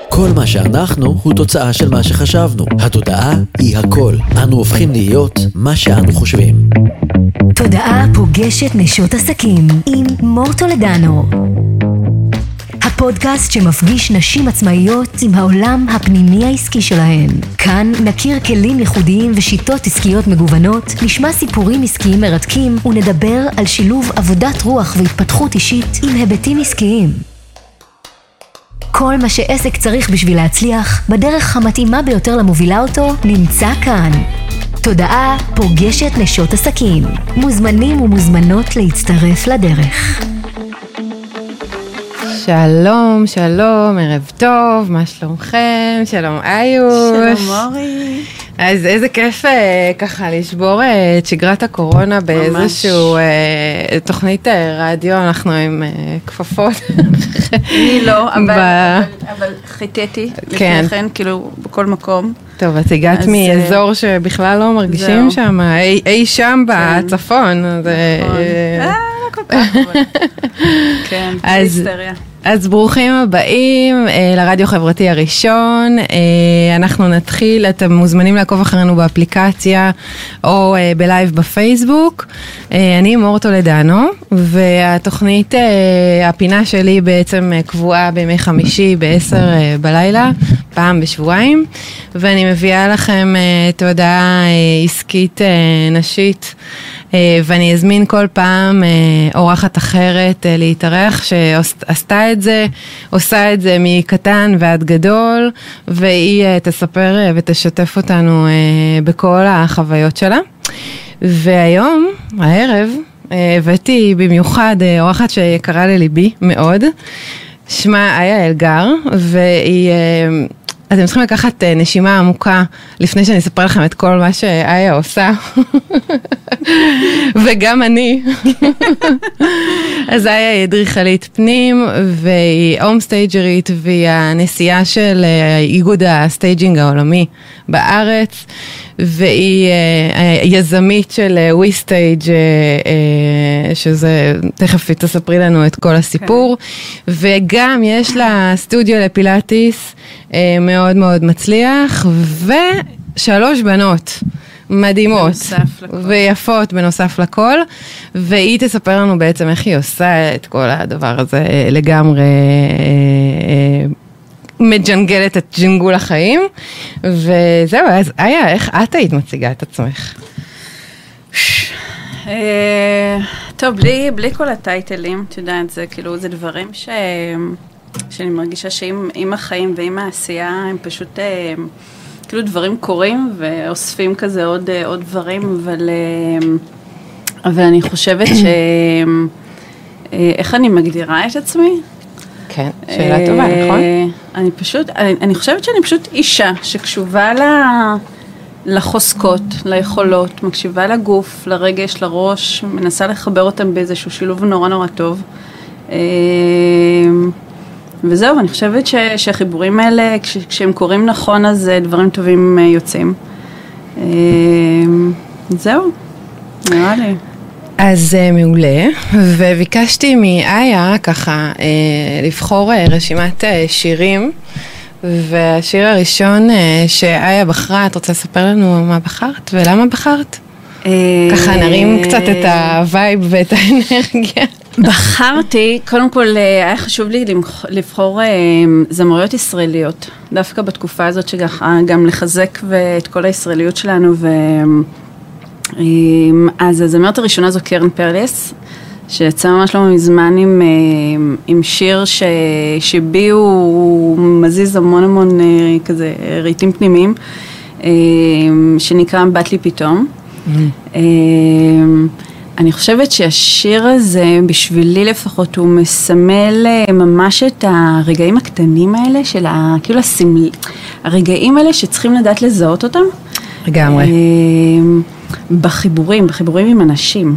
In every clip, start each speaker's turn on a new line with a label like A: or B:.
A: כל מה שאנחנו הוא תוצאה של מה שחשבנו. התודעה היא הכל. אנו הופכים להיות מה שאנו חושבים.
B: תודעה פוגשת נשות עסקים עם מור טולדנו. הפודקאסט שמפגיש נשים עצמאיות עם העולם הפנימי העסקי שלהן. כאן נכיר כלים ייחודיים ושיטות עסקיות מגוונות, נשמע סיפורים עסקיים מרתקים ונדבר על שילוב עבודת רוח והתפתחות אישית עם היבטים עסקיים. כל מה שעסק צריך בשביל להצליח, בדרך המתאימה ביותר למובילה אותו, נמצא כאן. תודעה פוגשת נשות עסקים. מוזמנים ומוזמנות להצטרף לדרך.
C: שלום, שלום, ערב טוב, מה שלומכם? שלום איוש.
D: שלום מורי.
C: אז איזה כיף ככה לשבור את שגרת הקורונה באיזשהו תוכנית רדיו, אנחנו עם כפפות.
D: אני לא, אבל חיתיתי לפני כן, כאילו בכל מקום.
C: טוב, את הגעת מאזור שבכלל לא מרגישים שם, אי שם בצפון.
D: לא כל כך, כן, היסטריה.
C: אז ברוכים הבאים לרדיו חברתי הראשון. אנחנו נתחיל, אתם מוזמנים לעקוב אחרינו באפליקציה או בלייב בפייסבוק. אני מור טולדנו, והתוכנית, הפינה שלי בעצם קבועה בימי חמישי ב-10 בלילה, פעם בשבועיים, ואני מביאה לכם תודעה עסקית נשית, ואני אזמין כל פעם אורחת אחרת להתארח שעשתה את זה, עושה את זה מקטן ועד גדול, והיא תספר ותשתף אותנו בכל החוויות שלה. והיום, הערב, הבאתי במיוחד אורחת שיקרה לליבי מאוד, שמה איה אלגר, והיא... אתם צריכים לקחת נשימה עמוקה לפני שאני אספר לכם את כל מה שאיה עושה. וגם אני. אז איה היא אדריכלית פנים, והיא הומסטייג'רית, והיא הנשיאה של איגוד הסטייג'ינג העולמי בארץ, והיא יזמית של וויסטייג' שזה, תכף תספרי לנו את כל הסיפור, וגם יש לה סטודיו לפילאטיס מאוד מאוד מצליח, ושלוש בנות מדהימות ויפות בנוסף לכל, והיא תספר לנו בעצם איך היא עושה את כל הדבר הזה לגמרי מג'נגלת את ג'ינגול החיים. וזהו, אז איה, איך את היית מציגה את עצמך?
D: טוב, בלי כל הטייטלים, את יודעת, זה כאילו, זה דברים שאני מרגישה שעם החיים ועם העשייה, הם פשוט כאילו דברים קורים ואוספים כזה עוד דברים, אבל אני חושבת איך אני מגדירה את עצמי?
C: כן, שאלה טובה, נכון?
D: אני חושבת שאני פשוט אישה שקשובה לחוזקות, ליכולות, מקשיבה לגוף, לרגש, לראש, מנסה לחבר אותם באיזשהו שילוב נורא נורא טוב. וזהו, אני חושבת שהחיבורים האלה, כשהם קוראים נכון, אז דברים טובים יוצאים. זהו, נראה לי.
C: אז מעולה, וביקשתי מאיה ככה לבחור רשימת שירים, והשיר הראשון שאיה בחרה, את רוצה לספר לנו מה בחרת ולמה בחרת? ככה נרים קצת את הווייב ואת האנרגיה.
D: בחרתי, קודם כל היה חשוב לי לבחור זמריות ישראליות, דווקא בתקופה הזאת שגם לחזק את כל הישראליות שלנו, אז הזמרת הראשונה זו קרן פרלס, שיצא ממש לא מזמן עם שיר שבי הוא מזיז המון כזה רהיטים פנימיים, שנקרא בת לי פתאום. אני חושבת שהשיר הזה, בשבילי לפחות, הוא מסמל ממש את הרגעים הקטנים האלה, של כאילו הרגעים האלה שצריכים לדעת לזהות אותם.
C: לגמרי.
D: בחיבורים עם אנשים.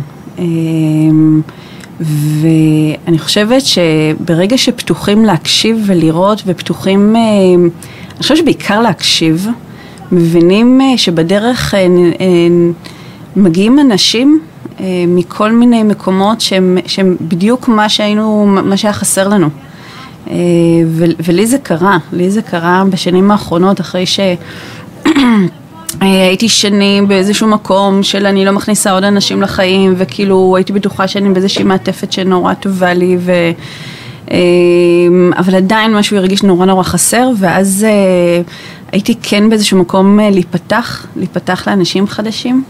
D: ואני חושבת שברגע שפתוחים להקשיב ולראות, ופתוחים, אני חושבת שבעיקר להקשיב, מבינים שבדרך מגיעים אנשים מכל מיני מקומות שהם בדיוק מה שהיה חסר לנו. ולי זה קרה בשנים האחרונות, אחרי הייתי שנים באיזשהו מקום של אני לא מכניסה עוד אנשים לחיים, וכאילו הייתי בטוחה שאני באיזושהי מעטפת שנורא טובה לי, אבל עדיין משהו הרגיש נורא חסר, ואז הייתי כן באיזשהו מקום להיפתח לאנשים חדשים,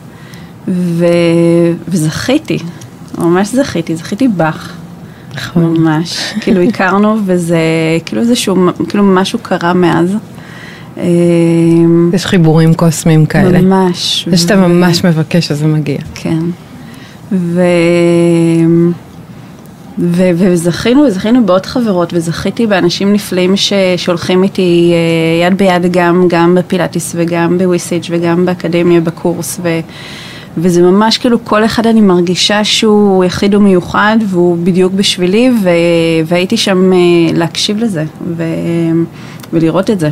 D: וזכיתי, ממש זכיתי בך. ממש, כאילו הכרנו, וזה כאילו כאילו משהו קרה מאז.
C: יש חיבורים קוסמיים כאלה.
D: ממש.
C: זה שאתה ממש מבקש, אז זה מגיע.
D: כן. וזכינו בעוד חברות, וזכיתי באנשים נפלאים שהולכים איתי יד ביד, גם בפילאטיס וגם בוויסאג' וגם באקדמיה בקורס, וזה ממש כאילו כל אחד אני מרגישה שהוא יחיד ומיוחד, והוא בדיוק בשבילי, והייתי שם להקשיב לזה, ולראות את זה.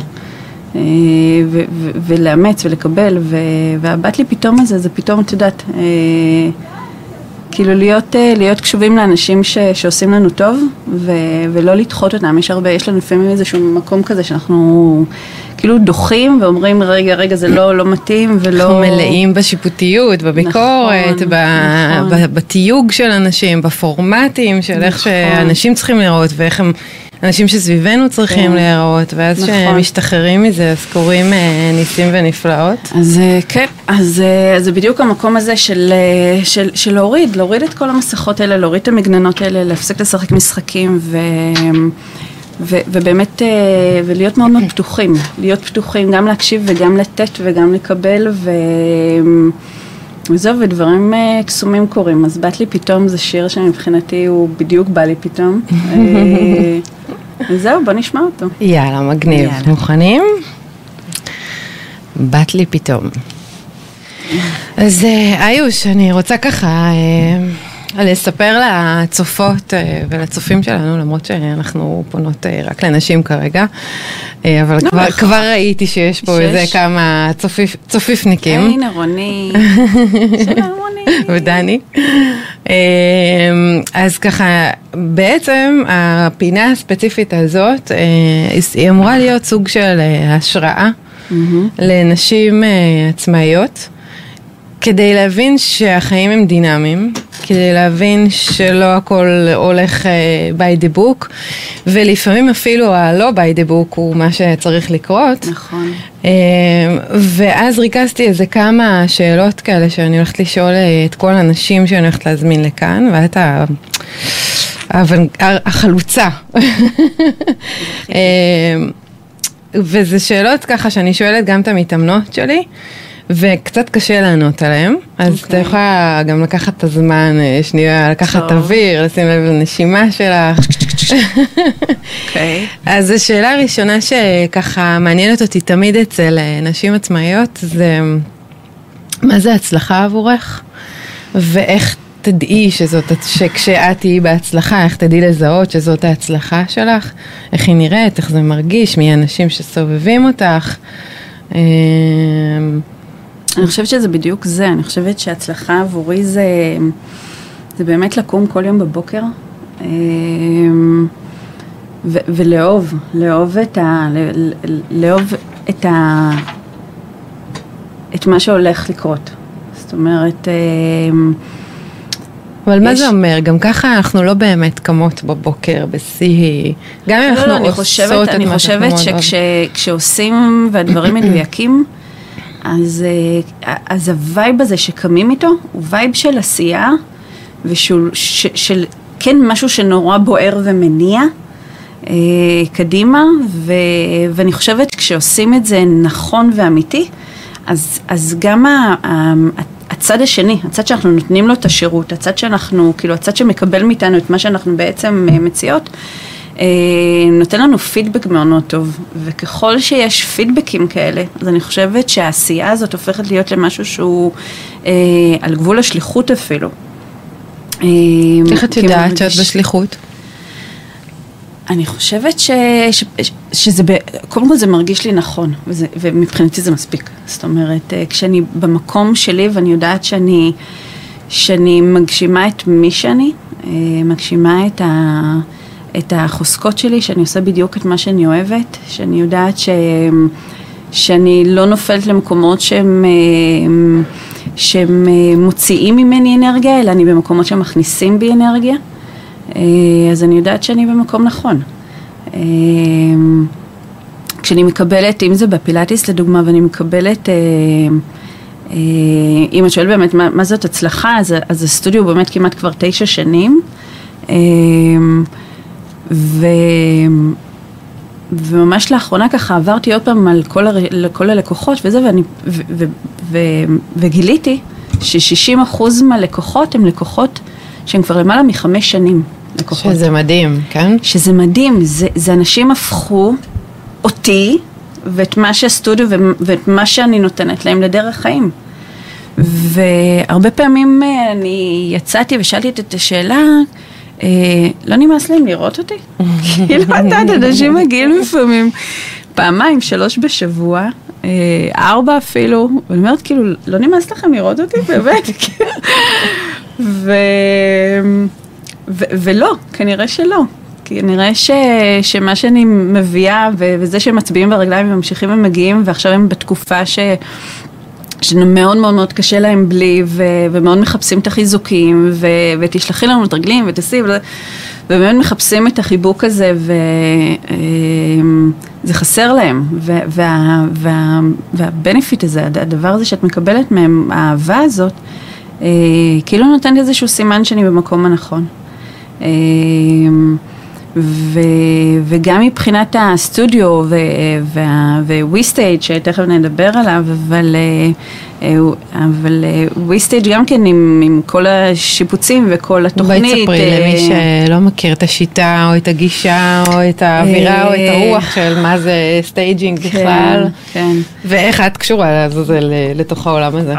D: ולאמץ ולקבל, והבת לי פתאום הזה, זה פתאום, את יודעת, כאילו להיות קשובים לאנשים שעושים לנו טוב, ולא לדחות אותם. יש לנו לפעמים איזשהו מקום כזה שאנחנו כאילו דוחים ואומרים רגע זה לא מתאים, ולא...
C: אנחנו מלאים בשיפוטיות, בביקורת, בתיוג של אנשים, בפורמטים של איך שאנשים צריכים לראות, ואיך הם... אנשים שסביבנו צריכים להיראות, ואז שמשתחררים מזה, אז קוראים ניסים ונפלאות.
D: אז כן, אז זה בדיוק המקום הזה של להוריד את כל המסכות האלה, להוריד את המגננות האלה, להפסיק לשחק משחקים, ובאמת, ולהיות מאוד מאוד פתוחים, להיות פתוחים, גם להקשיב וגם לתת וגם לקבל, וזהו, ודברים קסומים קורים. אז בת לי פתאום זה שיר שמבחינתי הוא בדיוק בא לי פתאום. וזהו, בוא נשמע אותו.
C: יאללה, מגניב. מוכנים? בת לי פתאום. אז איוש, אני רוצה ככה לספר לצופות ולצופים שלנו, למרות שאנחנו פונות רק לנשים כרגע, אבל כבר ראיתי שיש פה איזה כמה צופיפניקים.
D: הנה רוני. שלום רוני.
C: ודני. אז ככה, בעצם הפינה הספציפית הזאת, היא אמורה להיות סוג של השראה לנשים עצמאיות, כדי להבין שהחיים הם דינמיים, כדי להבין שלא הכל הולך by the book, ולפעמים אפילו הלא by the book הוא מה שצריך לקרות.
D: נכון.
C: ואז ריכזתי איזה כמה שאלות כאלה שאני הולכת לשאול את כל האנשים שאני הולכת להזמין לכאן, ואת החלוצה. וזה שאלות ככה שאני שואלת גם את המתאמנות שלי, וקצת קשה לענות עליהם, אז אתה יכולה גם לקחת את הזמן, שנייה, לקחת אוויר, לשים לב לנשימה שלך. אז השאלה הראשונה שככה מעניינת אותי תמיד אצל נשים עצמאיות, זה מה זה הצלחה עבורך? ואיך תדעי שכשאת תהיי בהצלחה, איך תדעי לזהות שזאת ההצלחה שלך? איך היא נראית, איך זה מרגיש, מי האנשים שסובבים אותך?
D: אני חושבת שזה בדיוק זה, אני חושבת שהצלחה עבורי זה באמת לקום כל יום בבוקר, ולאהוב את מה שהולך לקרות. זאת אומרת...
C: אבל מה זה אומר? גם ככה אנחנו לא באמת קמות בבוקר בשיא, גם אם אנחנו עושות את מה שאנחנו מאוד אוהב.
D: אני חושבת שכשעושים והדברים מדויקים, אז הווייב הזה שקמים איתו, הוא וייב של עשייה, ושל כן משהו שנורא בוער ומניע קדימה, ואני חושבת כשעושים את זה נכון ואמיתי, אז גם הצד השני, הצד שאנחנו נותנים לו את השירות, הצד שאנחנו, כאילו הצד שמקבל מאיתנו את מה שאנחנו בעצם מציעות, נותן לנו פידבק מאוד מאוד טוב, וככל שיש פידבקים כאלה, אז אני חושבת שהעשייה הזאת הופכת להיות למשהו שהוא על גבול השליחות אפילו.
C: איך את יודעת שאת בשליחות?
D: אני חושבת שזה, קודם כל זה מרגיש לי נכון, ומבחינתי זה מספיק. זאת אומרת, כשאני במקום שלי ואני יודעת שאני מגשימה את מי שאני, מגשימה את החוזקות שלי, שאני עושה בדיוק את מה שאני אוהבת, שאני יודעת שאני לא נופלת למקומות שהם מוציאים ממני אנרגיה, אלא אני במקומות שמכניסים בי אנרגיה, אז אני יודעת שאני במקום נכון. כשאני מקבלת, אם זה בפילאטיס לדוגמה, ואני מקבלת, אם את שואלת באמת מה זאת הצלחה, אז הסטודיו באמת כמעט כבר 9 שנים, וממש לאחרונה ככה עברתי עוד פעם על כל הלקוחות וזה, וגיליתי ש60% מהלקוחות הם לקוחות שהם כבר למעלה מ5 שנים לקוחות.
C: שזה מדהים, כן? שזה
D: מדהים, זה אנשים הפכו אותי ואת מה שהסטודיו ואת מה שאני נותנת להם לדרך חיים. והרבה פעמים אני יצאתי ושאלתי את השאלה, לא נמאס להם לראות אותי? כאילו את אנשים מגיעים לפעמים 2, 3 בשבוע, 4 אפילו, ואני אומרת כאילו, לא נמאס לכם לראות אותי? באמת. ולא, כנראה שלא. כנראה שמה שאני מביאה, וזה שהם מצביעים ברגליים וממשיכים ומגיעים, ועכשיו הם בתקופה שמאוד מאוד מאוד קשה להם בלי, ומאוד מחפשים את החיזוקים, ותשלחי לנו את רגלים, ותסיב, ובאמת מחפשים את החיבוק הזה, וזה חסר להם, והבנפיט הזה, הדבר הזה שאת מקבלת מהם, האהבה הזאת, כאילו נותן איזשהו סימן שאני במקום הנכון. וגם מבחינת הסטודיו וויסטייג' שתכף נדבר עליו, אבל וויסטייג' גם כן עם כל השיפוצים וכל התוכנית.
C: בואי תספרי למי שלא מכיר את השיטה או את הגישה או את האווירה או את הרוח של מה זה סטייג'ינג בכלל.
D: כן.
C: ואיך את קשורה לתוך העולם הזה?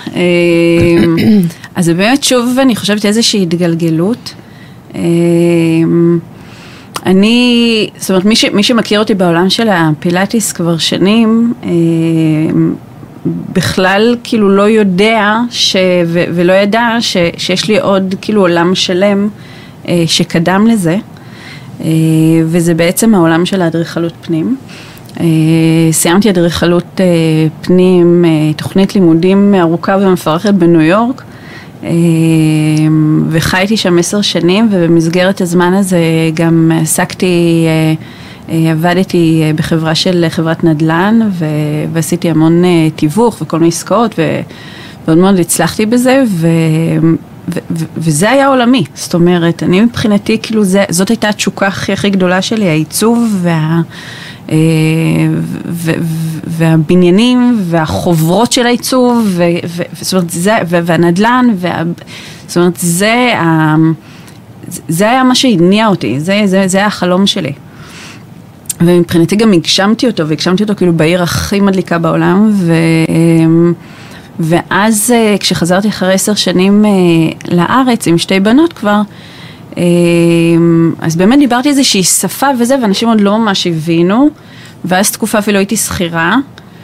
D: אז באמת שוב אני חושבת איזושהי התגלגלות. זאת אומרת, מי שמכיר אותי בעולם של הפילאטיס כבר שנים, בכלל כאילו לא יודע ולא ידע שיש לי עוד כאילו עולם שלם שקדם לזה, וזה בעצם העולם של האדריכלות פנים. סיימתי אדריכלות פנים, תוכנית לימודים ארוכה ומפרכת בניו יורק, וחייתי שם 10 שנים, ובמסגרת הזמן הזה גם עבדתי בחברה של חברת נדל"ן, ועשיתי המון תיווך וכל מיני עסקאות, ומאוד מאוד הצלחתי בזה, וזה היה עולמי. זאת אומרת, אני מבחינתי, כאילו זאת הייתה התשוקה הכי גדולה שלי, העיצוב והבניינים והחוברות של העיצוב, זאת אומרת, והנדל"ן, זאת אומרת, זה היה מה שהניע אותי, זה היה החלום שלי. ומבחינתי גם הגשמתי אותו, והגשמתי אותו כאילו בעיר הכי מדליקה בעולם, ואז כשחזרתי אחרי 10 שנים לארץ עם 2 בנות כבר, אז באמת דיברתי איזושהי שפה וזה, ואנשים עוד לא ממש הבינו, ואז תקופה אפילו הייתי שכירה.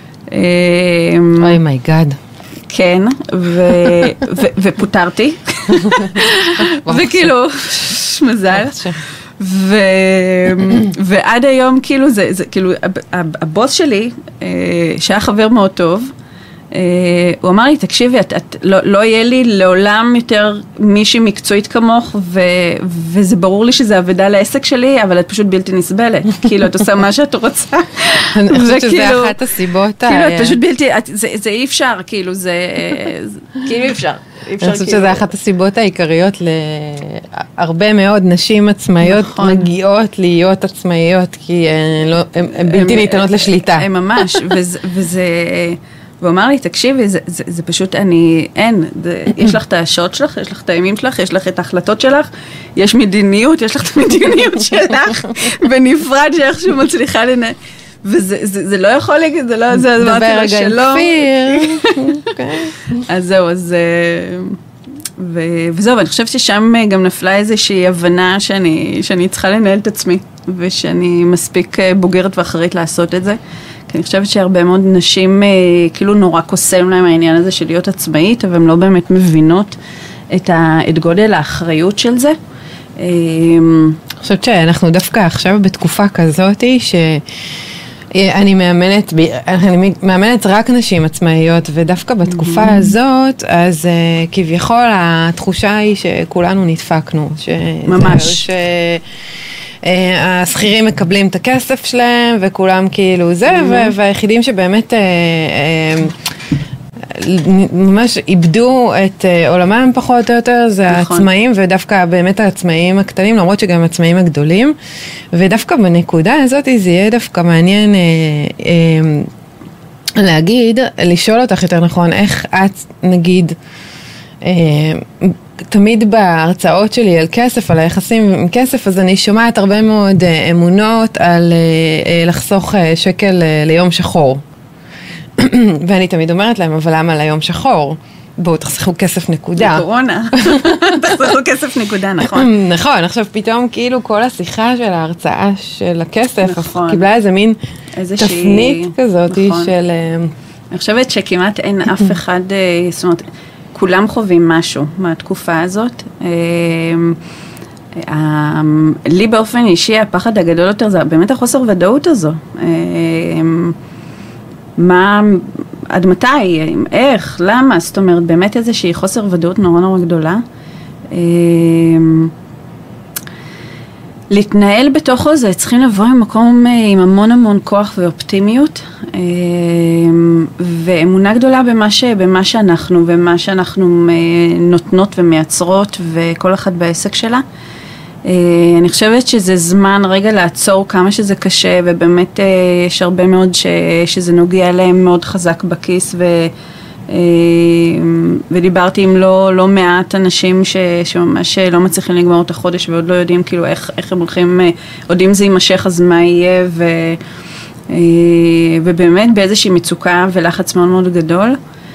C: אוי מי גאד.
D: כן, ופוטרתי. וכאילו, מזל. ועד היום כאילו זה כאילו הבוס שלי שהיה חבר מאוד טוב, הוא אמר לי, תקשיבי, לא יהיה לי לעולם יותר מישהי מקצועית כמוך, וזה ברור לי שזה עבודה לעסק שלי, אבל את פשוט בלתי נסבלת. כאילו, את עושה מה שאת רוצה.
C: אני חושבת שזה אחת הסיבות.
D: כאילו, את פשוט בלתי, זה אי אפשר, כאילו, זה כאילו אי אפשר.
C: אני חושבת שזה אחת הסיבות העיקריות להרבה מאוד נשים עצמאיות מגיעות להיות עצמאיות, כי הן בלתי ניתנות לשליטה.
D: הן ממש, וזה... והוא אמר לי, תקשיבי, זה פשוט, יש לך את השעות שלך, יש לך את הימים שלך, יש לך את ההחלטות שלך, יש מדיניות, יש לך את המדיניות שלך, בנפרד שאיכשהו מצליחה לנהל, וזה לא יכול להגיד, זה לא, זה אמרתי לו שלום. אז זהו, וזהו, ואני חושבת ששם גם נפלה איזושהי הבנה שאני צריכה לנהל את עצמי, ושאני מספיק בוגרת ואחרית לעשות את זה. כי אני חושבת שהרבה מאוד נשים כאילו נורא קוסם להם העניין הזה של להיות עצמאית, אבל הן לא באמת מבינות את גודל האחריות של זה.
C: אני חושבת שאנחנו דווקא עכשיו בתקופה כזאת אני מאמנת רק נשים עצמאיות, ודווקא בתקופה הזאת, אז כביכול התחושה היא שכולנו נדפקנו.
D: ממש.
C: השכירים מקבלים את הכסף שלהם, וכולם כאילו זה, והיחידים שבאמת ממש איבדו את עולמם פחות או יותר, זה העצמאים, ודווקא באמת העצמאים הקטנים, למרות שגם העצמאים הגדולים, ודווקא בנקודה הזאת זה יהיה דווקא מעניין להגיד, לשאול אותך יותר נכון, איך את נגיד, תמיד בהרצאות שלי על כסף, על היחסים עם כסף, אז אני שומעת הרבה מאוד אמונות על לחסוך שקל ליום שחור. ואני תמיד אומרת להם, אבל למה ליום שחור? בואו תחסכו כסף נקודה.
D: בקורונה. תחסכו כסף נקודה, נכון.
C: נכון, עכשיו פתאום כאילו כל השיחה של ההרצאה של הכסף, קיבלה איזה מין תפנית כזאת של...
D: אני חושבת שכמעט אין אף אחד, זאת אומרת, כולם חווים משהו מהתקופה הזאת. לי באופן אישי, הפחד הגדול יותר זה באמת החוסר ודאות הזו. מה, עד מתי, איך, למה, זאת אומרת, באמת איזושהי חוסר ודאות נורא נורא גדולה. להתנהל בתוכו זה, צריכים לבוא ממקום עם המון המון כוח ואופטימיות, ואמונה גדולה במה שאנחנו, ומה שאנחנו נותנות ומייצרות, וכל אחד בעסק שלה. אני חושבת שזה זמן רגע לעצור כמה שזה קשה, ובאמת יש הרבה מאוד שזה נוגע להם מאוד חזק בכיס, ודיברתי עם לא מעט אנשים שממש לא מצליחים לגמור את החודש, ועוד לא יודעים כאילו איך הם הולכים, עוד אם זה יימשך אז מה יהיה, ובאמת באיזושהי מצוקה ולחץ מאוד מאוד גדול.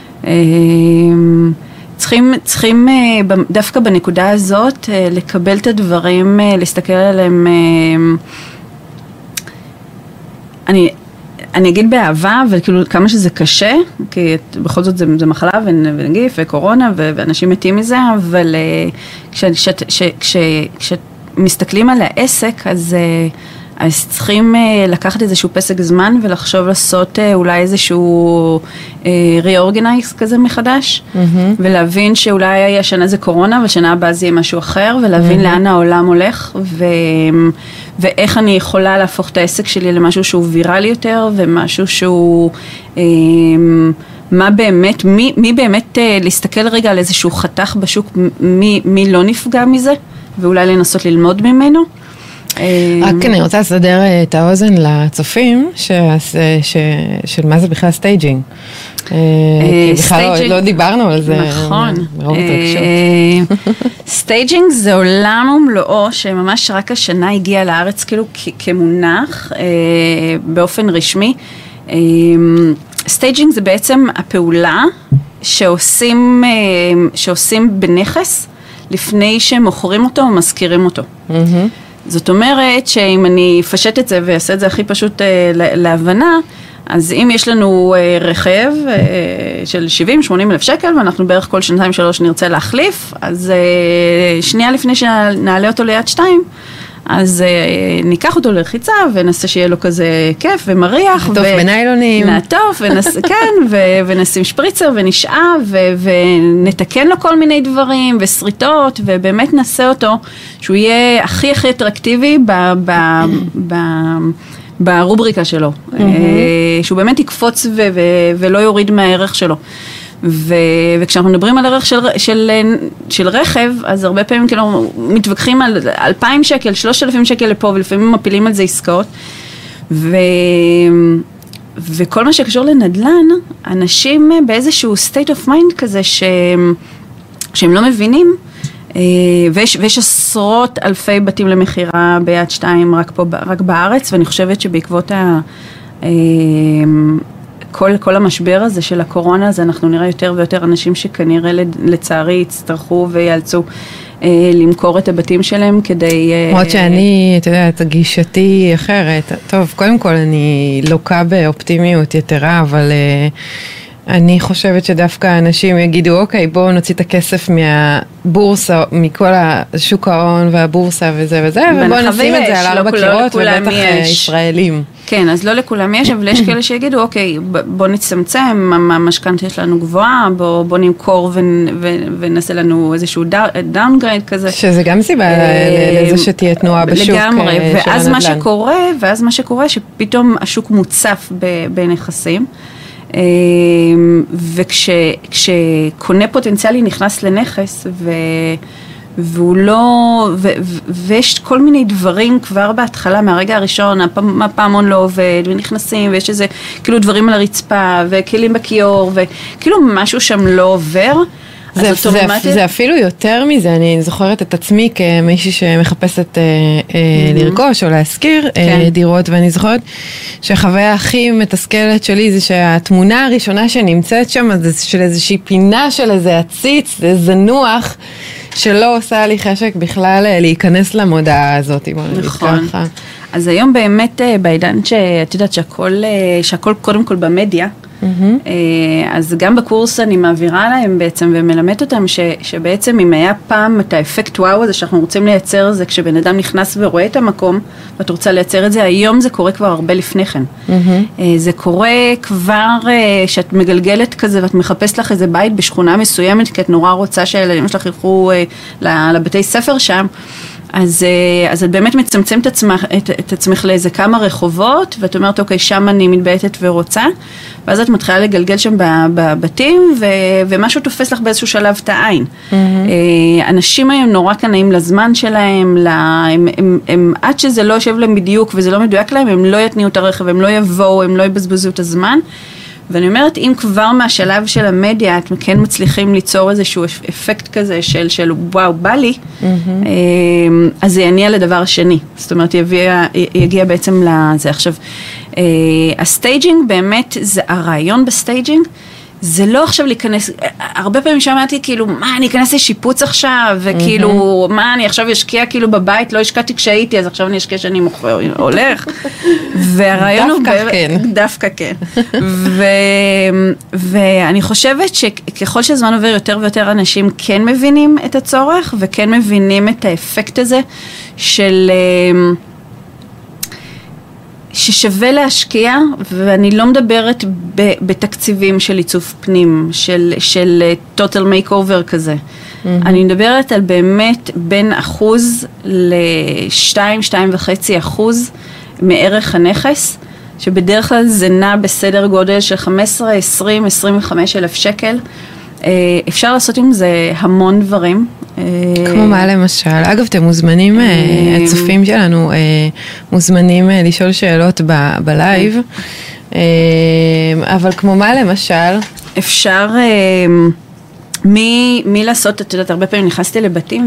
D: צריכים דווקא בנקודה הזאת לקבל את הדברים, להסתכל עליהם, אני אגיד באהבה, וכאילו כמה שזה קשה, כי בכל זאת זה מחלה ונגיף וקורונה, ואנשים מתים מזה, אבל כשמסתכלים על העסק, אז צריכים לקחת איזשהו פסק זמן ולחשוב לעשות אולי איזשהו reorganize כזה מחדש, ולהבין שאולי השנה זה קורונה והשנה הבאה זה יהיה משהו אחר, ולהבין לאן העולם הולך, ואיך אני יכולה להפוך את העסק שלי למשהו שהוא ויראלי יותר, ומשהו שהוא מה באמת, מי באמת להסתכל רגע על איזשהו חתך בשוק, מי לא נפגע מזה, ואולי לנסות ללמוד ממנו.
C: רק אני רוצה לסדר את האוזן לצופים של מה זה בכלל סטייג'ינג. כי בכלל לא דיברנו על זה.
D: נכון. סטייג'ינג זה עולם ומלואו שממש רק השנה הגיע לארץ כאילו כמונח באופן רשמי. סטייג'ינג זה בעצם הפעולה שעושים בנכס לפני שמוכרים אותו או מזכירים אותו. זאת אומרת שאם אני אפשט את זה ואעשה את זה הכי פשוט להבנה, אז אם יש לנו רכב של 70-80 אלף שקל, ואנחנו בערך כל 2-3 נרצה להחליף, אז שנייה לפני שנעלה אותו ליד 2, אז ניקח אותו לרחיצה ונעשה שיהיה לו כזה כיף ומריח.
C: נעטוף בניילונים.
D: נעטוף, כן, ונשים שפריצר ונשאב ונתקן לו כל מיני דברים וסריטות, ובאמת נעשה אותו שהוא יהיה הכי הכי אטרקטיבי ברובריקה שלו. שהוא באמת יקפוץ ולא יוריד מהערך שלו. וכשאנחנו מדברים על ערך של רכב, אז הרבה פעמים כאילו מתווכחים על 2,000 שקל, 3,000 שקל לפה, ולפעמים מפילים על זה עסקאות. וכל מה שקשור לנדל"ן, אנשים באיזשהו state of mind כזה שהם לא מבינים, ויש עשרות אלפי בתים למחירה ביד 2 רק בארץ, ואני חושבת שבעקבות כל המשבר הזה של הקורונה, אז אנחנו נראה יותר ויותר אנשים שכנראה לצערי יצטרכו ויאלצו למכור את הבתים שלהם כדי...
C: למרות שאני, אתה יודעת, גישתי אחרת. טוב, קודם כל אני לוקה באופטימיות יתרה, אבל אני חושבת שדווקא אנשים יגידו, אוקיי, בואו נוציא את הכסף מהבורסה, מכל השוק ההון והבורסה וזה וזה, ובואו נשים את זה על 4 קירות, ובטח ישראלים.
D: כן, אז לא לכולם יש, אבל יש כאלה שיגידו, אוקיי, בואו נצמצם, המשכנתא יש לנו גבוהה, בואו נמכור ונעשה לנו איזשהו דאונגרייד כזה.
C: שזה גם סיבה לזה שתהיה תנועה בשוק.
D: לגמרי, ואז מה שקורה, שפתאום השוק מוצף בנכסים, וכשקונה פוטנציאלי נכנס לנכס והוא לא, ויש כל מיני דברים כבר בהתחלה, מהרגע הראשון, הפעמון לא עובד, ונכנסים, ויש איזה כאילו דברים על הרצפה, וכלים בכיור, וכאילו משהו שם לא עובר,
C: זה אפילו יותר מזה, אני זוכרת את עצמי כמישהי שמחפשת לרכוש או להשכיר דירות, ואני זוכרת שהחוויה הכי מתסכלת שלי זה שהתמונה הראשונה שנמצאת שם, זה של איזושהי פינה של איזה עציץ, זה זנוח, שלא עושה לי חשק בכלל להיכנס למודעה הזאת.
D: נכון. אז היום באמת בעידן שאת יודעת שהכל קודם כל במדיה, אז גם בקורס אני מעבירה להם בעצם ומלמד אותם שבעצם אם היה פעם את האפקט וואו הזה שאנחנו רוצים לייצר זה כשבן אדם נכנס ורואה את המקום ואת רוצה לייצר את זה, היום זה קורה כבר הרבה לפני כן. זה קורה כבר שאת מגלגלת כזה ואת מחפשת לך איזה בית בשכונה מסוימת כי את נורא רוצה שהילדים שלך ילכו לבתי ספר שם. אז את באמת מצמצמת את עצמך לאיזה כמה רחובות, ואת אומרת, אוקיי, שם אני מתבייתת ורוצה, ואז את מתחילה לגלגל שם בבתים, ומשהו תופס לך באיזשהו שלב את העין. אנשים היום נורא קנאים לזמן שלהם, הם עד שזה לא יושב להם בדיוק, וזה לא מדויק להם, הם לא יתניעו את הרכב, הם לא יבואו, הם לא יבזבזו את הזמן, ואני אומרת, אם כבר מהשלב של המדיה, אתם כן מצליחים ליצור איזשהו אפקט כזה של וואו, בא לי, אז זה יניע לדבר השני. זאת אומרת, יגיע בעצם לזה. עכשיו, הסטייג'ינג באמת, הרעיון בסטייג'ינג, זה לא עכשיו להיכנס, הרבה פעמים שמעתי כאילו, מה, אני אכנס לשיפוץ עכשיו, וכאילו, מה, אני עכשיו אשקיע כאילו בבית, לא השקעתי כשהייתי, אז עכשיו אני אשקיע שאני הולך. והרעיון הוא... דווקא כן. ואני חושבת שככל שהזמן עובר יותר ויותר אנשים כן מבינים את הצורך, וכן מבינים את האפקט הזה של... ששווה להשקיע, ואני לא מדברת בתקציבים של עיצוב פנים, של total makeover כזה. אני מדברת על באמת בין 1% ל-2.5% מערך הנכס, שבדרך כלל זה נע בסדר גודל של 15, 20, 25 אלף שקל. אפשר לעשות עם זה המון דברים.
C: כמו מה למשל? אגב, אתם מוזמנים, הצופים שלנו, מוזמנים לשאול שאלות בלייב, אבל כמו מה למשל? אפשר
D: מי לעשות, את יודעת, הרבה פעמים נכנסתי לבתים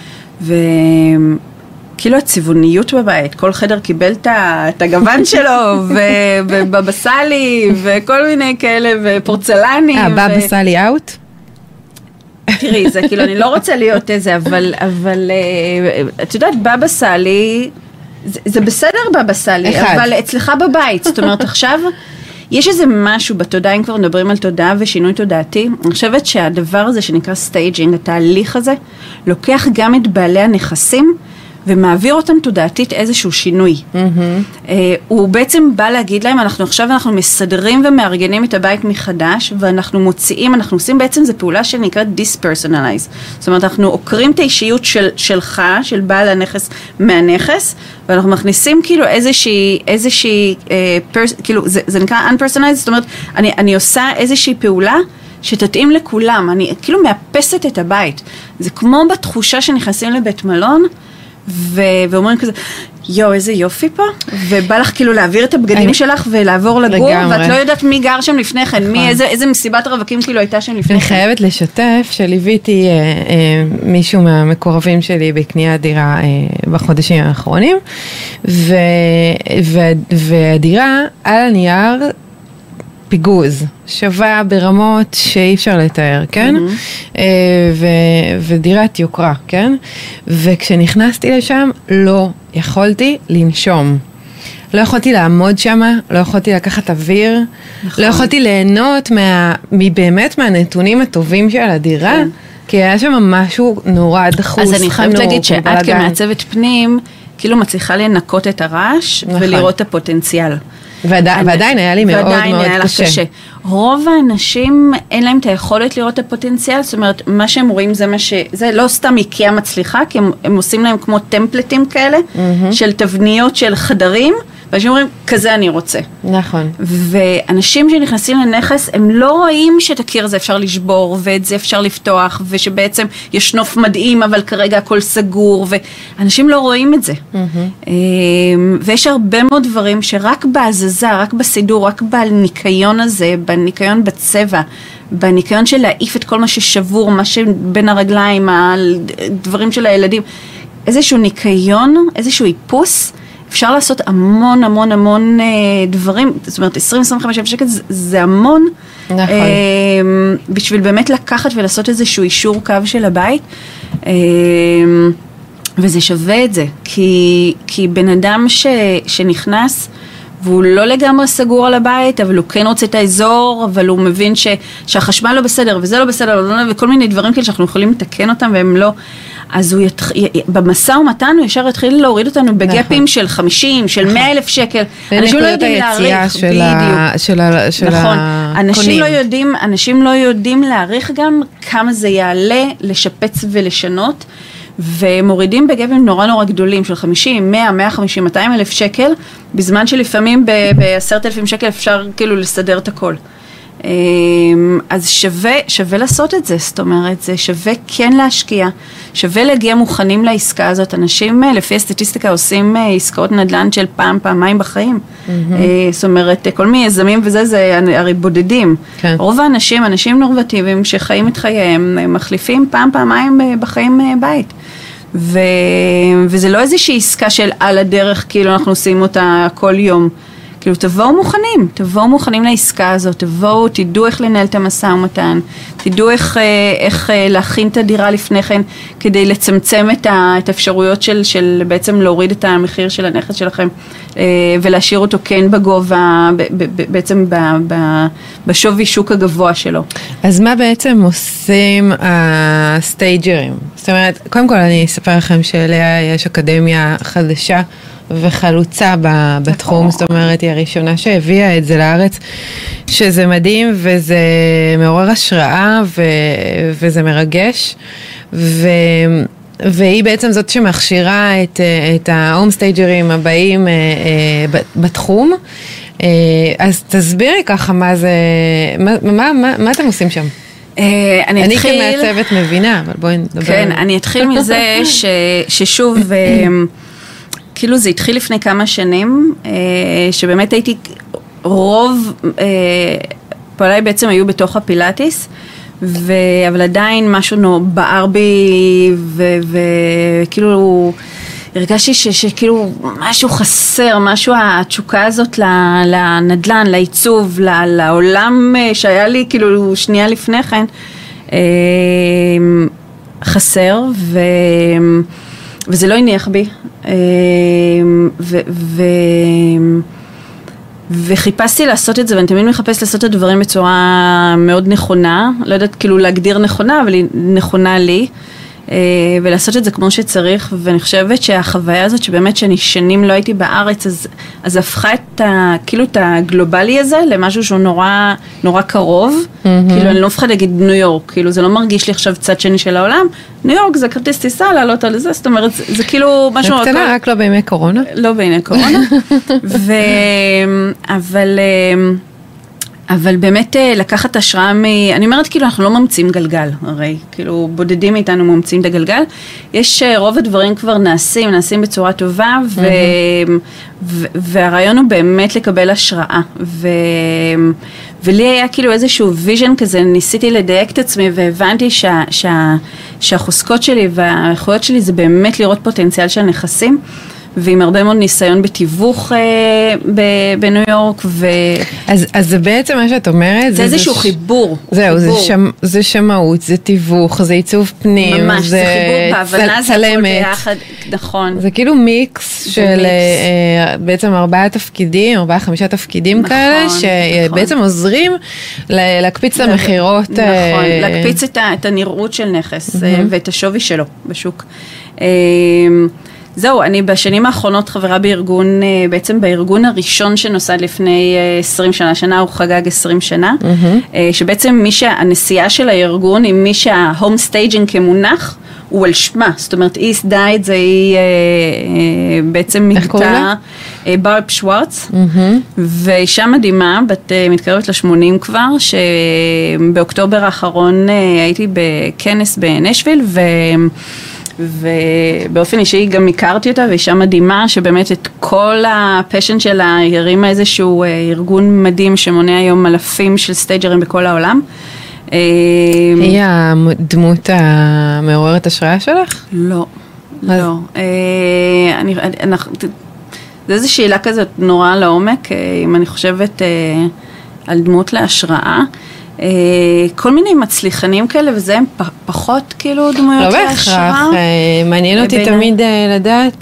D: כאילו הצבעוניות בבית, כל חדר קיבל את הגוון שלו, ובבסלי, וכל מיני כאלה, ופורצלנים.
C: בבסלי אאוט?
D: תראי, זה כאילו, אני לא רוצה להיות איזה, אבל את יודעת, בבסלי, זה בסדר בבסלי, אבל אצלך בבית, זאת אומרת, עכשיו, יש איזה משהו בתודעה, אם כבר מדברים על תודעה ושינוי תודעתי, אני חושבת שהדבר הזה שנקרא סטייג'ינג, התהליך הזה, לוקח גם את בעלי הנכסים, ומעביר אותם תודעתית איזשהו שינוי. הוא בעצם בא להגיד להם, עכשיו אנחנו מסדרים ומארגנים את הבית מחדש, ואנחנו מוציאים, אנחנו עושים בעצם, זו פעולה שנקראת dispersonalize. זאת אומרת, אנחנו עוקרים את האישיות שלך, של בעל הנכס מהנכס, ואנחנו מכניסים כאילו איזושהי, כאילו, זה נקרא unpersonalized, זאת אומרת, אני עושה איזושהי פעולה, שתתאים לכולם, אני כאילו מאפסת את הבית. זה כמו בתחושה שנכנסים לבית מלון, ואומרים כזה, יו, איזה יופי פה, ובא לך כאילו להעביר את הבגדים שלך ולעבור לגור, ואת לא יודעת מי גר שם לפני כן, איזה מסיבת רווקים כאילו הייתה שם לפני כן.
C: אני חייבת לשתף שליוויתי מישהו מהמקורבים שלי בקניית דירה בחודשים האחרונים, והדירה על הנייר פיגוז, שווה ברמות שאי אפשר לתאר, כן? ודירת יוקרה, כן? וכשנכנסתי לשם לא יכולתי לנשום. לא יכולתי לעמוד שם, לא יכולתי לקחת אוויר, לא יכולתי ליהנות מבאמת מהנתונים הטובים של הדירה, כי היה שם משהו נורא דחוס,
D: אז אני חייבת להגיד שאת כמעצבת פנים, כאילו מצליחה לנקות את הרעש ולראות את הפוטנציאל.
C: ועדיין היה לי מאוד מאוד קשה.
D: רוב האנשים אין להם את היכולת לראות את הפוטנציאל, זאת אומרת, מה שהם רואים זה לא סתם איקאה מצליחה, כי הם עושים להם כמו טמפלטים כאלה, של תבניות של חדרים, ואנשים אומרים, כזה אני רוצה.
C: נכון.
D: ואנשים שנכנסים לנכס, הם לא רואים שאת הקיר הזה אפשר לשבור, ואת זה אפשר לפתוח, ושבעצם יש נוף מדהים, אבל כרגע הכל סגור, ואנשים לא רואים את זה. ויש הרבה מאוד דברים שרק בהזזה, רק בסידור, רק בניקיון הזה, בניקיון בצבע, בניקיון של להעיף את כל מה ששבור, מה שבין הרגליים, הדברים של הילדים, איזשהו ניקיון, איזשהו איפוס, אפשר לעשות המון המון המון דברים, זאת אומרת 20-25 שקל זה המון,
C: נכון.
D: בשביל באמת לקחת ולעשות איזשהו אישור קו של הבית, וזה שווה את זה, כי בן אדם שנכנס, והוא לא לגמרי סגור על הבית, אבל הוא כן רוצה את האזור, אבל הוא מבין שהחשמל לא בסדר, וזה לא בסדר, וכל מיני דברים כאלה שאנחנו יכולים לתקן אותם, והם לא, אז הוא במשא ומתן הוא ישר התחיל להוריד אותנו בגפים של 50, של 100,000 שקל. אנשים לא יודעים להעריך, בדיוק. נכון, אנשים לא יודעים להעריך גם כמה זה יעלה לשפץ ולשנות, ומורידים בגפים נורא נורא גדולים של 50, 100, 150, 200 אלף שקל, בזמן שלפעמים ב10,000 שקל אפשר כאילו לסדר את הכל. אז שווה לעשות את זה, זאת אומרת, זה שווה כן להשקיע, שווה להגיע מוכנים לעסקה הזאת. אנשים לפי הסטטיסטיקה עושים עסקאות נדל"ן של פעמיים בחיים. זאת אומרת, כל מיני יזמים וזה, זה הרי בודדים. רוב האנשים, אנשים נורמטיביים שחיים את חייהם, מחליפים פעמיים בחיים בית. וזה לא איזושהי עסקה של על הדרך, כאילו אנחנו עושים אותה כל יום. כאילו תבואו מוכנים לעסקה הזאת, תבואו, תדעו איך לנהל את המשא ומתן, תדעו איך להכין את הדירה לפני כן, כדי לצמצם את האפשרויות של בעצם להוריד את המחיר של הנכס שלכם, ולהשאיר אותו כן בגובה, בעצם בשווי שוק הגבוה שלו.
C: אז מה בעצם עושים הסטייג'רים? זאת אומרת, קודם כל אני אספר לכם שאליה יש אקדמיה חדשה, וחלוצה בתחום, זאת אומרת, היא הראשונה שהביאה את זה לארץ, שזה מדהים וזה מעורר השראה וזה מרגש, והיא בעצם זאת שמכשירה את ההומסטייג'רים הבאים בתחום. אז תסבירי ככה מה זה, מה אתם עושים שם? אני כמעצבת מבינה, אבל בואי נדבר.
D: כן, אני אתחיל מזה ששוב, כאילו זה התחיל לפני כמה שנים, שבאמת הייתי, רוב פועליי בעצם היו בתוך הפילאטיס, אבל עדיין משהו בער בי, וכאילו הרגשתי שכאילו משהו חסר, משהו התשוקה הזאת לנדל"ן, לעיצוב, לעולם שהיה לי כאילו שנייה לפני כן, חסר, וזה לא הניח בי, וחיפשתי לעשות את זה, ואני תמיד מחפשת לעשות את הדברים בצורה מאוד נכונה, לא יודעת כאילו להגדיר נכונה, אבל היא נכונה לי, ולעשות את זה כמו שצריך, ואני חושבת שהחוויה הזאת שבאמת שאני שנים לא הייתי בארץ, אז הפכה כאילו את הגלובלי הזה למשהו שהוא נורא קרוב, כאילו אני לא מפחד להגיד ניו יורק, כאילו זה לא מרגיש לי עכשיו צד שני של העולם, ניו יורק זה כרטיס טיסה לעלות על זה, זאת אומרת זה כאילו משהו...
C: קטנה, רק לא בימי קורונה.
D: לא בימי קורונה, אבל באמת לקחת השראה אני אומרת כאילו אנחנו לא ממציאים גלגל, הרי כאילו בודדים מאיתנו ממציאים את הגלגל, יש רוב הדברים כבר נעשים בצורה טובה, והרעיון הוא באמת לקבל השראה, ולי היה כאילו איזשהו ויז'ן כזה, ניסיתי לדייק את עצמי, והבנתי שהחוזקות שלי והאיכויות שלי זה באמת לראות פוטנציאל של נכסים, ועם הרבה מאוד ניסיון בתיווך בניו יורק.
C: אז זה בעצם מה שאת אומרת?
D: זה איזשהו חיבור.
C: זהו, זה שמאות, זה תיווך, זה עיצוב פנים.
D: ממש, זה חיבור בהבנה, זה הכל ביחד, נכון.
C: זה כאילו מיקס של בעצם 4-5 תפקידים כאלה, שבעצם עוזרים להקפיץ את המחירות.
D: נכון, להקפיץ את הנראות של נכס ואת השווי שלו בשוק. זהו, אני בשנים האחרונות חברה בארגון, בעצם בארגון הראשון שנוסד לפני 20 שנה, השנה הוא חגג 20 שנה, שבעצם הנסיעה של הארגון עם מי שההום סטייג'ינג כמונח, הוא על שמה, זאת אומרת, היא הסדה את זה, היא בעצם מגתה ברב שוורץ, ואישה מדהימה, מתקרבת ל-80 כבר, שבאוקטובר האחרון הייתי בכנס בנשוויל, ובאופן אישי גם הכרתי אותה, ואישה מדהימה שבאמת את כל הפשן שלה הרימה איזשהו ארגון מדהים שמונה היום אלפים של סטייג'רים בכל העולם.
C: היא הדמות המעוררת השראה שלך?
D: לא, לא. זה איזו שאלה כזאת נורא לעומק, אם אני חושבת על דמות להשראה. כל מיני מצליחנים כאלה, וזה הם פחות כאילו דמויות להשראה.
C: לא בהכרח, מעניין אותי תמיד לדעת,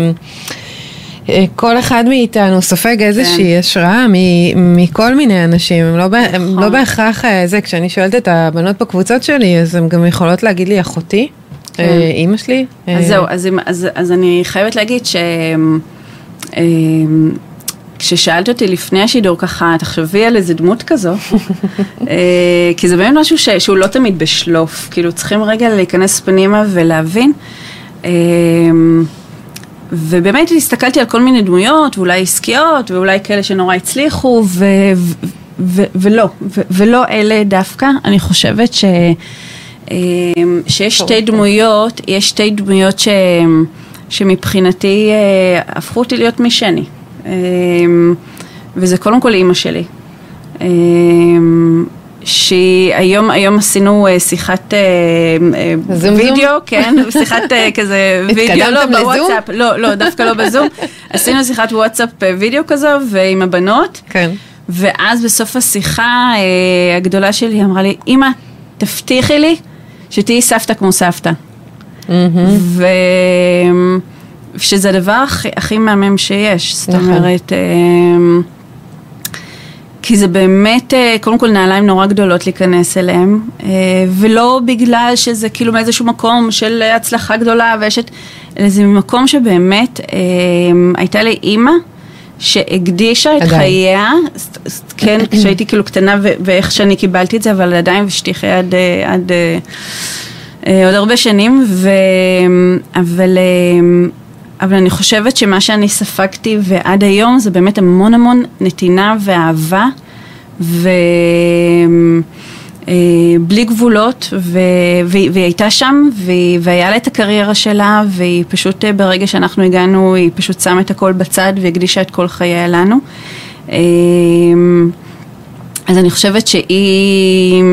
C: כל אחד מאיתנו סופג איזושהי השראה מכל מיני אנשים, הם לא בהכרח זה, כשאני שואלת את הבנות בקבוצות שלי, אז הן גם יכולות להגיד לי אחותי, אמא שלי.
D: אז זהו, אז אני חייבת להגיד כששאלת אותי לפני השידור ככה, תחשבי על איזה דמות כזו, כי זה באמת משהו שהוא לא תמיד בשלוף, כאילו צריכים רגע להיכנס פנימה ולהבין, ובאמת הסתכלתי על כל מיני דמויות, ואולי עסקיות, ואולי כאלה שנורא הצליחו, ולא אלה דווקא. אני חושבת שיש שתי דמויות שמבחינתי הפכו אותי להיות מי שאני. וזה קודם כל אימא שלי. שהיום עשינו שיחת וידאו, כן, שיחת כזה וידאו, לא בוואטסאפ, לא, דווקא לא בזום, עשינו שיחת וואטסאפ וידאו כזו, ועם הבנות, ואז בסוף השיחה הגדולה שלי אמרה לי, אמא, תבטיחי לי שתהיי סבתא כמו סבתא. ושזה הדבר הכי מהמם שיש, זאת אומרת, כי זה באמת, קודם כל נעליים נורא גדולות להיכנס אליהם, ולא בגלל שזה כאילו מאיזשהו מקום של הצלחה גדולה, אלא זה ממקום שבאמת הייתה לי אימא שהקדישה את חייה, כן, כשהייתי כאילו קטנה ואיך שאני קיבלתי את זה, אבל עדיין ושתיחי עד עוד הרבה שנים, אבל אני חושבת שמה שאני ספגתי ועד היום זה באמת המון המון נתינה ואהבה ובלי גבולות, והיא הייתה שם והיה לה את הקריירה שלה, והיא פשוט ברגע שאנחנו הגענו היא פשוט שמה את הכל בצד והקדישה את כל חייה לנו. אז אני חושבת שהיא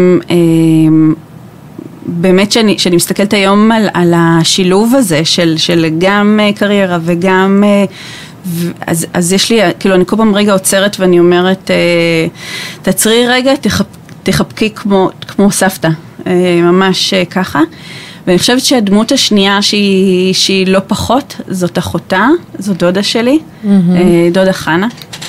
D: באמת שאני מסתכלת היום על השילוב הזה של גם קריירה וגם, אז יש לי, כאילו אני כל פעם רגע עוצרת ואני אומרת, תעצרי רגע, תחבקי כמו סבתא, ממש ככה. ואני חושבת שהדמות השנייה שהיא לא פחות, זאת אחותה, זאת דודה שלי, דודה חנה.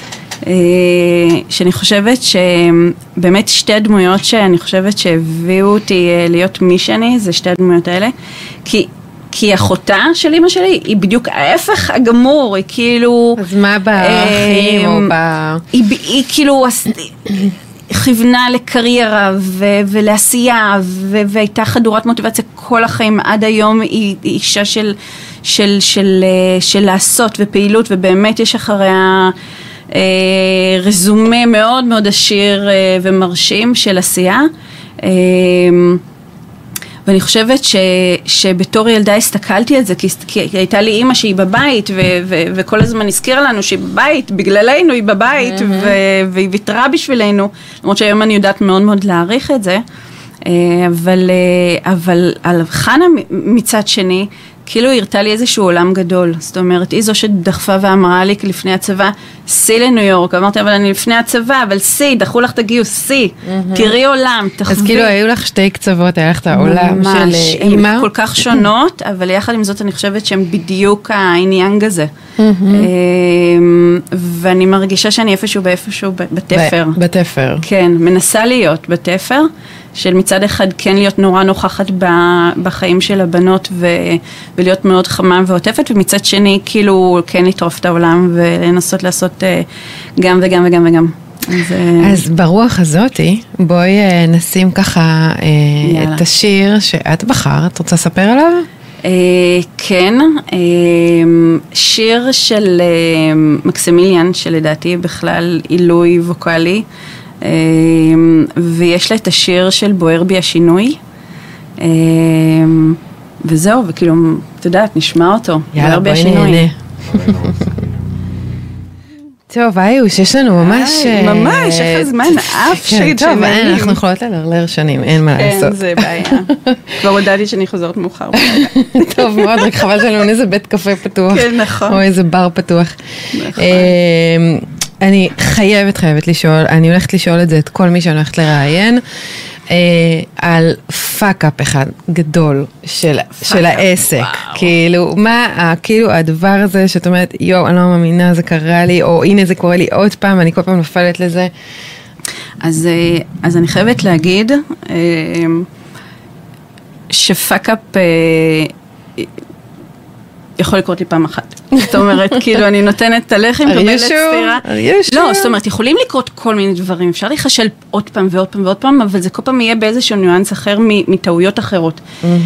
D: שאני חושבת שבאמת שתי הדמויות שאני חושבת שהביאו אותי להיות מי שאני, זה שתי הדמויות האלה, כי אחותה של אמא שלי היא בדיוק ההפך הגמור, היא כאילו...
C: אז מה באחים או ב...
D: היא כאילו כיוונה לקריירה ולעשייה, והייתה חדורת מוטיבציה כל החיים, עד היום היא אישה של לעשות ופעילות, ובאמת יש אחריה... רזומה מאוד מאוד עשיר ומרשים של עשייה, ואני חושבת שבתור ילדה הסתכלתי על זה, כי הייתה לי אימא שהיא בבית, וכל הזמן הזכירה לנו שהיא בבית, בגללנו היא בבית, והיא ויתרה בשבילנו, למרות שהיום אני יודעת מאוד מאוד להעריך את זה, אבל על חנה מצד שני, כאילו הרתה לי איזשהו עולם גדול. זאת אומרת, היא זו שדחפה ואמרה לי לפני הצבא, סי לניו יורק. אמרתי, אבל אני לפני הצבא, אבל סי, דחו לך תגיעו, סי. תראי עולם, תחווי.
C: אז כאילו היו לך שתי קצוות, היה לך את העולם של אימא.
D: ממש, הן כל כך שונות, אבל יחד עם זאת אני חושבת שהן בדיוק העניין הזה. ואני מרגישה שאני איפשהו בתפר.
C: בתפר.
D: כן, מנסה להיות בתפר, של מצד אחד כן להיות נורא נוכחת בחיים של הבנות ולהיות מאוד חמה ועוטפת, ומצד שני כאילו כן לטרוף את העולם ולנסות לעשות גם וגם וגם וגם.
C: אז ברוח הזאתי, בואי נשים ככה את השיר שאת בחרת, את רוצה לספר עליו?
D: כן, שיר של מקסימיליאן, שלדעתי בכלל עילוי ווקלי, ויש לה את השיר של בוער בי השינוי, וזהו, וכאילו, את יודעת, נשמע אותו.
C: יאללה, בואי נהנה. טוב, איוש, יש לנו ממש...
D: ממש, איך הזמן אף שגיד
C: טוב, אנחנו יכולות ללרלר שנים, אין מה לעשות.
D: כן, זה בעיה. כבר הודעתי שאני חוזרת מאוחר.
C: טוב מאוד, רק חבל שלנו איזה בית קפה פתוח.
D: כן, נכון.
C: או איזה בר פתוח.
D: נכון.
C: אני חייבת לשאול, אני הולכת לשאול את זה את כל מי שאני הולכת לראיין, על פאק-אפ אחד גדול של העסק. כאילו, מה, כאילו הדבר הזה שאת אומרת, יו, אני לא מאמינה, זה קרה לי, או הנה זה קורה לי עוד פעם, אני כל פעם נופלת לזה.
D: אז אני חייבת להגיד, שפאק-אפ יכול לקרות לי פעם אחת. זאת אומרת, כאילו, אני נותנת את הלחם, מקבלת ספירה. לא, זאת אומרת, יכולים לקרות כל מיני דברים. אפשר להיחשל עוד פעם ועוד פעם ועוד פעם, אבל זה כל פעם יהיה באיזשהו ניואנס אחר מטעויות אחרות.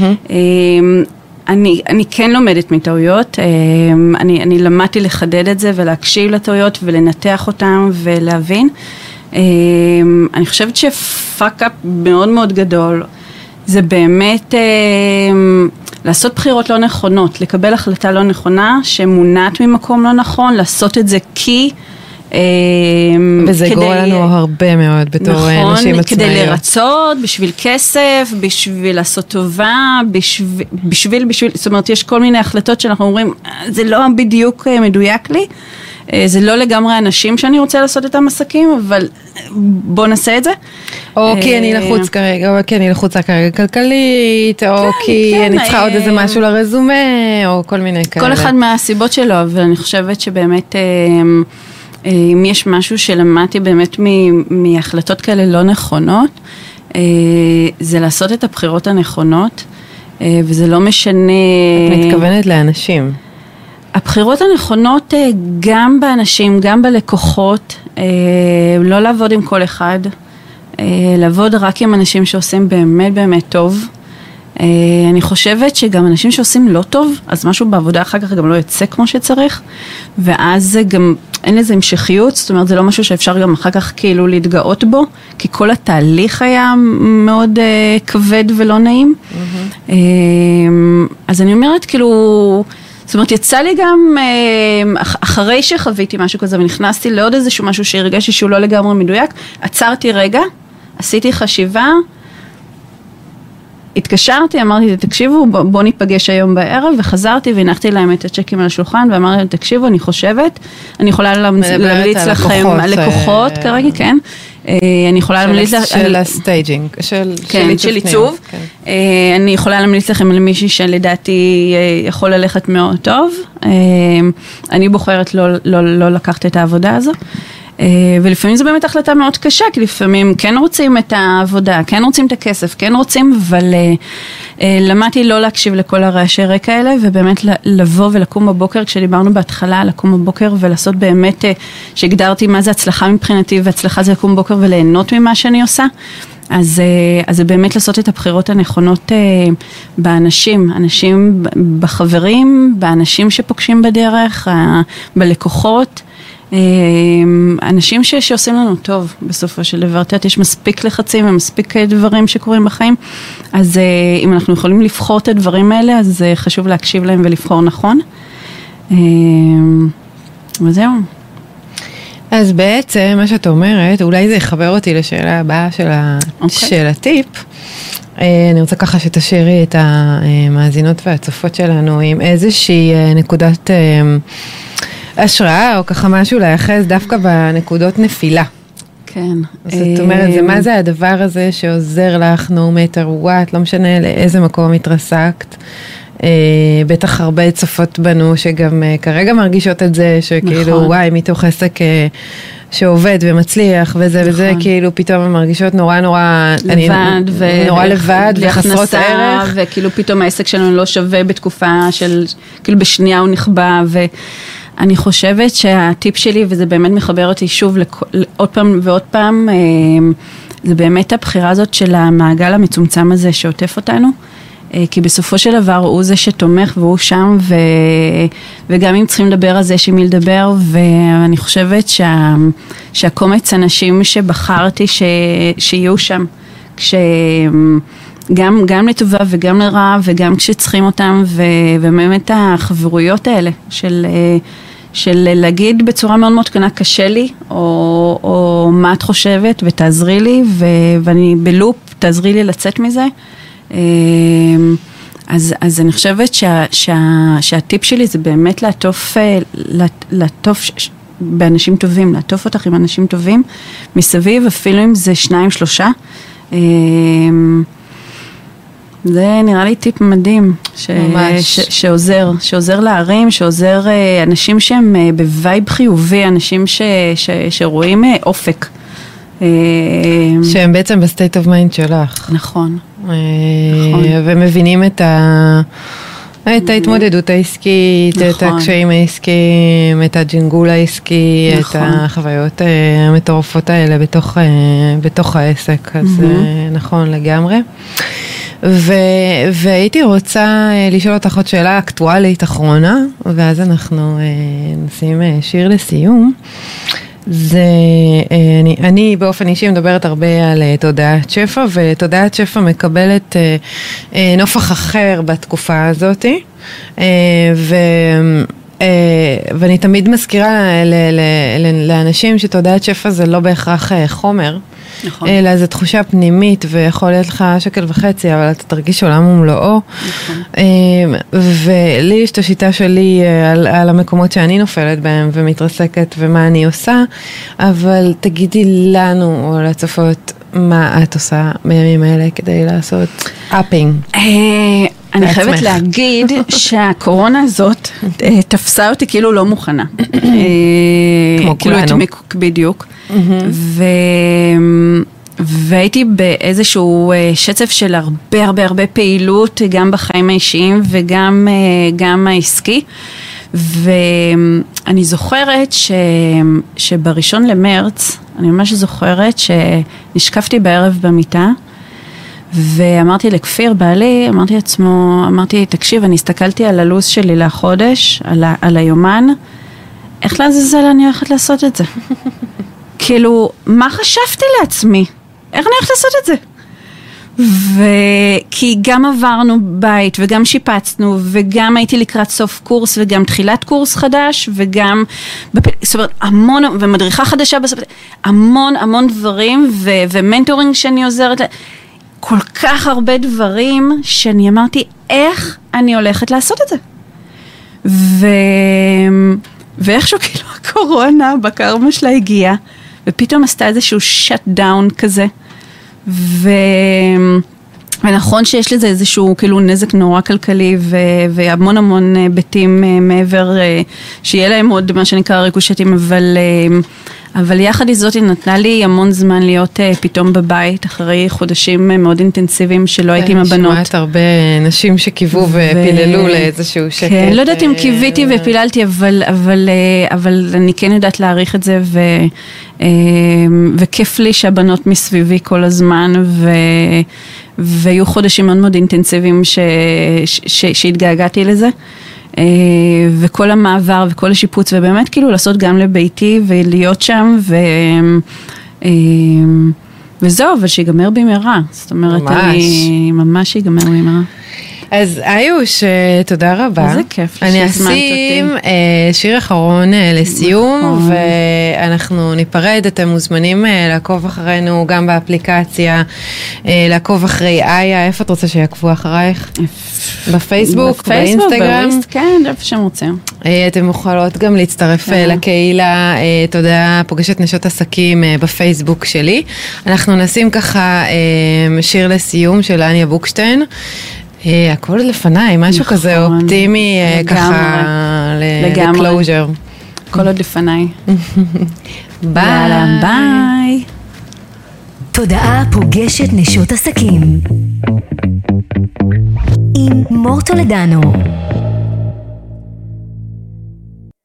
D: אני כן לומדת מטעויות. אני למדתי לחדד את זה ולהקשיב לטעויות ולנתח אותם ולהבין. אני חושבת שפאק-אפ מאוד מאוד גדול. זה באמת לעשות בחירות לא נכונות, לקבל החלטה לא נכונה, שמונעת ממקום לא נכון, לעשות את זה כי...
C: וזה גורל לנו הרבה מאוד בתור נשים עצמאיות.
D: כדי לרצות, בשביל כסף, בשביל לעשות טובה, בשביל, זאת אומרת, יש כל מיני החלטות שאנחנו אומרים, זה לא בדיוק מדויק לי, זה לא לגמרי אנשים שאני רוצה לעשות את המסקים, אבל בוא נעשה את זה.
C: או כי אני לחוץ כרגע, או כי אני לחוצה כרגע כלכלית, או כי אני צריכה עוד איזה משהו לרזומה, או כל מיני כאלה.
D: כל אחד מהסיבות שלו, אבל אני חושבת שבאמת, אם יש משהו שלמדתי באמת מהחלטות כאלה לא נכונות, זה לעשות את הבחירות הנכונות, וזה לא משנה...
C: את מתכוונת לאנשים.
D: הבחירות הנכונות גם באנשים, גם בלקוחות, לא לעבוד עם כל אחד, לעבוד רק עם אנשים שעושים באמת באמת טוב. אני חושבת שגם אנשים שעושים לא טוב, אז משהו בעבודה אחר כך גם לא יצא כמו שצריך, ואז זה גם, אין לזה המשכיות, זאת אומרת זה לא משהו שאפשר גם אחר כך כאילו להתגאות בו, כי כל התהליך היה מאוד כבד ולא נעים. אז אני אומרת כאילו... זאת אומרת, יצא לי גם, אחרי שחוויתי משהו כזה, ונכנסתי לעוד איזשהו משהו שהרגשתי שהוא לא לגמרי מדויק, עצרתי רגע, עשיתי חשיבה, התקשרתי, אמרתי, תקשיבו, בוא ניפגש היום בערב, וחזרתי והנחתי להם את הצ'קים על השולחן, ואמרתי להם, תקשיבו, אני חושבת, אני יכולה להמליץ לכם, הלקוחות כרגע, כן, אני יכולה להמליץ לכם...
C: של הסטייג'ינג,
D: של עיצוב. אני יכולה להמליץ לכם על מישהי שלדעתי יכול ללכת מאוד טוב. אני בוחרת לא לקחת את העבודה הזו. ולפעמים זו באמת החלטה מאוד קשה, כי לפעמים כן רוצים את העבודה, כן רוצים את הכסף, כן רוצים, אבל למדתי לא להקשיב לכל הרעשי רקע האלה, ובאמת לבוא ולקום בבוקר, כשדיברנו בהתחלה, לקום בבוקר ולעשות באמת, שהגדרתי מה זה הצלחה מבחינתי, והצלחה זה לקום בבוקר וליהנות ממה שאני עושה, אז זה באמת לעשות את הבחירות הנכונות באנשים, אנשים בחברים, באנשים שפוגשים בדרך, בלקוחות, אנשים שעושים לנו טוב בסופו של דבר, יש מספיק לחצים ומספיק דברים שקורים בחיים, אז אם אנחנו יכולים לבחור את הדברים האלה, אז חשוב להקשיב להם ולבחור נכון. וזהו.
C: אז בעצם מה שאת אומרת, אולי זה יחבר אותי לשאלה הבאה של הטיפ, אני רוצה ככה שתשאירי את המאזינות והצופות שלנו עם איזושהי נקודת השראה, או ככה משהו להיחס דווקא בנקודות נפילה.
D: כן.
C: זאת אומרת, מה זה הדבר הזה שעוזר לך, no matter what, לא משנה לאיזה מקום התרסקת, בטח הרבה צופות בנו שגם כרגע מרגישות את זה, שכאילו וואי, מתוך עסק שעובד ומצליח וזה וזה, כאילו פתאום הן מרגישות נורא לבד וחסרות ערך.
D: וכאילו פתאום העסק שלנו לא שווה בתקופה של, כאילו בשנייה הוא נכבה, ואני חושבת שהטיפ שלי, וזה באמת מחבר אותי שוב עוד פעם ועוד פעם, זה באמת הבחירה הזאת של המעגל המצומצם הזה שעוטף אותנו, כי בסופו של דבר הוא זה שתומך והוא שם, וגם אם צריכים לדבר על זה יש עם מי לדבר, ואני חושבת שהקומץ אנשים שבחרתי שיהיו שם, גם לטובה וגם לרע, וגם כשצריכים אותם, ובאמת החברויות האלה של להגיד בצורה מאוד מאוד קטנה, קשה לי, או מה את חושבת, ותעזרי לי, ואני בלופ, תעזרי לי לצאת מזה. אז אני חושבת שהטיפ שלי זה באמת לעטוף באנשים טובים, לעטוף אותך עם אנשים טובים מסביב, אפילו אם זה 2-3. זה נראה לי טיפ מדהים, שעוזר להרים, שעוזר אנשים שהם בווייב חיובי, אנשים שרואים אופק.
C: שהם בעצם בסטייט אוף מיינד שלך.
D: נכון.
C: ומבינים את ההתמודדות העסקית, את הקשיים העסקיים, את הג'ינגול העסקי, את החוויות המטורפות האלה בתוך העסק. אז נכון לגמרי. והייתי רוצה לשאול אותך עוד שאלה אקטואלית אחרונה, ואז אנחנו נשים שיר לסיום. אני באופן אישי מדברת הרבה על תודעת שפע, ותודעת שפע מקבלת נופח אחר בתקופה הזאת, ואני תמיד מזכירה לאנשים שתודעת שפע זה לא בהכרח חומר, נכון. אלא זו תחושה פנימית, ויכול להיות לך 1.5 שקל, אבל אתה תרגיש עולם ומלואו. נכון. ולי יש את השיטה שלי על המקומות שאני נופלת בהם ומתרסקת ומה אני עושה, אבל תגידי לנו או לצופות מה את עושה בימים האלה כדי לעשות אפינג.
D: אני חייבת להגיד שהקורונה הזאת תפסה אותי כאילו לא מוכנה.
C: כמו כולנו.
D: בדיוק. והייתי באיזשהו שצף של הרבה פעילות, גם בחיים האישיים וגם העסקי. ואני זוכרת שבראשון למרץ, אני ממש זוכרת שנשקפתי בערב במיטה, ואמרתי לכפיר בעלי, אמרתי, תקשיב, אני הסתכלתי על הלו"ז שלי לחודש, על היומן, איך לעזאזל אני הולכת לעשות את זה? כאילו, מה חשבתי לעצמי? איך אני הולכת לעשות את זה? כי גם עברנו בית, וגם שיפצנו, וגם הייתי לקראת סוף קורס, וגם תחילת קורס חדש, וגם, זאת אומרת, המון, ומדריכה חדשה, המון דברים, ומנטורינג שאני עוזרת, כל כך הרבה דברים, שאני אמרתי, איך אני הולכת לעשות את זה? ואיכשהו כאילו הקורונה בקרמה שלה הגיעה, ופתאום עשתה איזשהו shut down כזה, ונכון שיש לזה איזשהו כאילו נזק נורא כלכלי, והמון היבטים מעבר, שיהיה להם עוד מה שנקרא ריקושטים, אבל יחד זאת היא נתנה לי המון זמן להיות פתאום בבית, אחרי חודשים מאוד אינטנסיביים שלא הייתי עם הבנות.
C: אני שמעת הרבה נשים שקיוו ופיללו לאיזשהו שקט.
D: כן, לא יודעת אם קיוויתי ופיללתי, אבל אני כן יודעת להעריך את זה, וכיף לי שהבנות מסביבי כל הזמן, והיו חודשים מאוד מאוד אינטנסיביים שהתגעגעתי לזה. וכל המעבר וכל השיפוץ, ובאמת כאילו לעשות גם לביתי ולהיות שם, וזהו, אבל שיגמר במהרה. זאת אומרת, אני ממש שיגמר במהרה.
C: אז איוש, תודה רבה.
D: איזה כיף
C: אני
D: שהזמנת אותי.
C: אשים שיר אחרון לסיום, ואנחנו ניפרד. אתם מוזמנים לעקוב אחרינו גם באפליקציה, לעקוב אחרי איה. איפה את רוצה שיעקבו אחרייך? בפייסבוק, באינסטגרם?
D: כן, איפה שהם רוצים.
C: אתם יכולות גם להצטרף לקהילה, תודה, פוגשת נשות עסקים בפייסבוק שלי. אנחנו נשים ככה שיר לסיום של אניה בוקשטיין. הכל לפניי, משהו כזה אופטימי, ככה לקלוז'ר.
D: הכל עוד לפניי.
C: ביי.
D: ביי.
B: תודעה פוגשת נשות עסקים עם מור טולדנו.